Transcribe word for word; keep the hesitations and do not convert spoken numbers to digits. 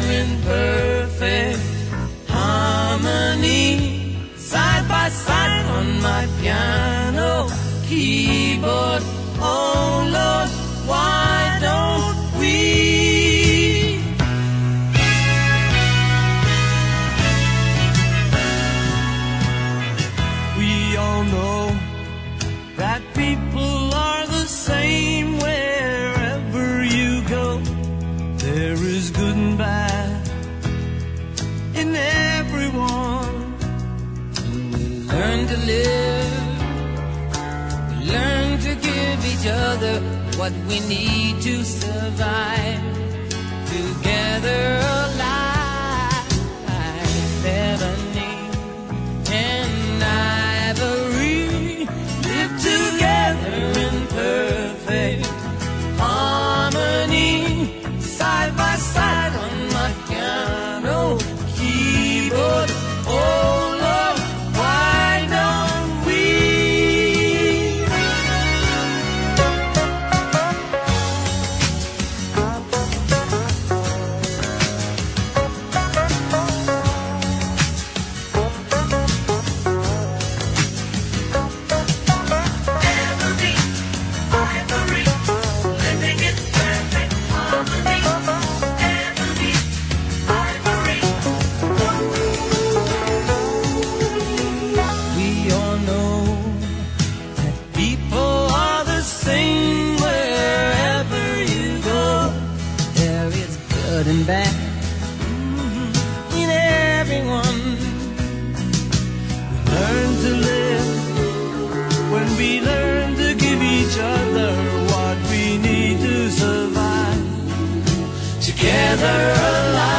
in perfect harmony, side by side on my piano keyboard. Oh Lord, why don't we? We all know that people are the same wherever you go. There is good and bad in everyone. We learn to live, we learn to give each other what we need to survive. Together alive, ebony and ivory, live together in perfect harmony, side by side on my piano keyboard. Oh Lord, why don't we? We all know that people are the same wherever you go. There is good and bad in everyone. We learn to live when we learn to give each other what we need to survive. Together alive.